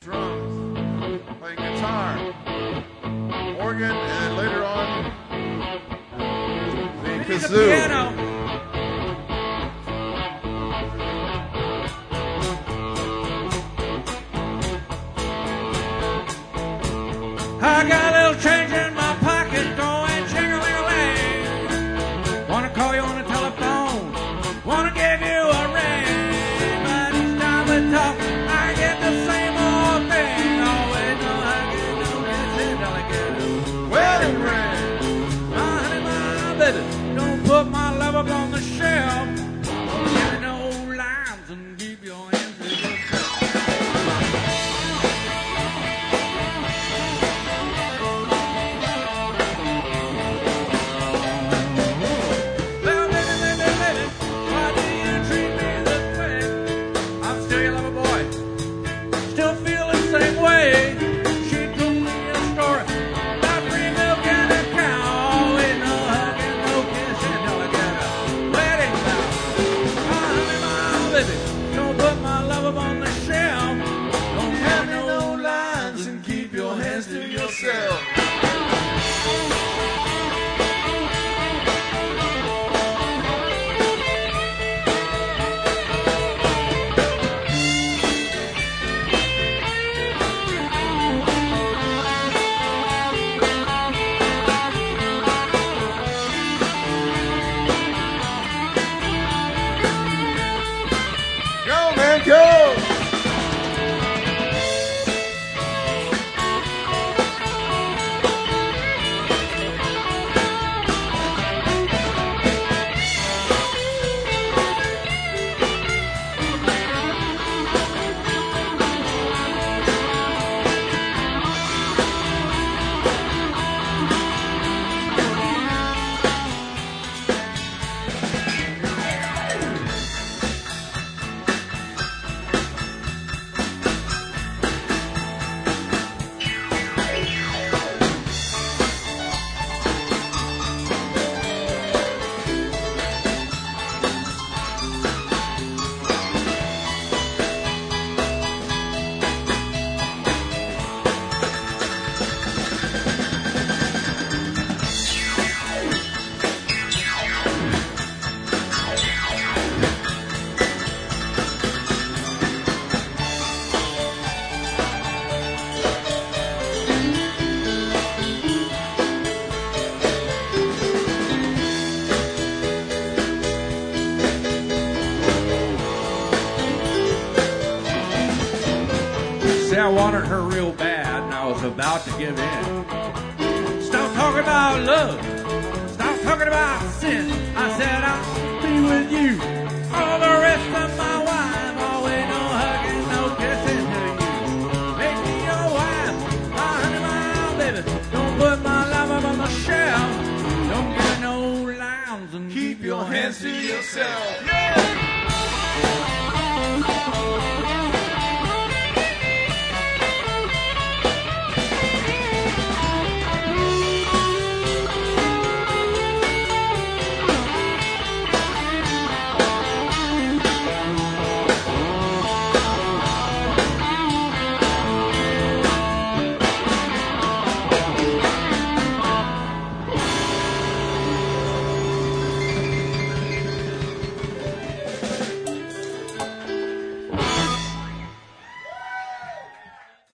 drums, playing guitar, organ, and later on the kazoo. Piano. I got a little change in my pocket going jing-a-ling-a-ling. Wanna call you on the telephone, wanna give you a ring. But each time we talk, I get the same old thing. Always no hugging, no kissing, till I get a wedding ring. My honey, my baby, don't put my love up on the shelf. Don't give me no lines and keep your hands to yourself. I wanted her real bad, and I was about to give in. Stop talking about love. Stop talking about sin. I said I'll be with you all the rest of my life. Always no hugging, no kissing to you. Make me your wife, my honey, my baby. Don't put my love up on the shelf. Don't get no lines and keep your hands to yourself.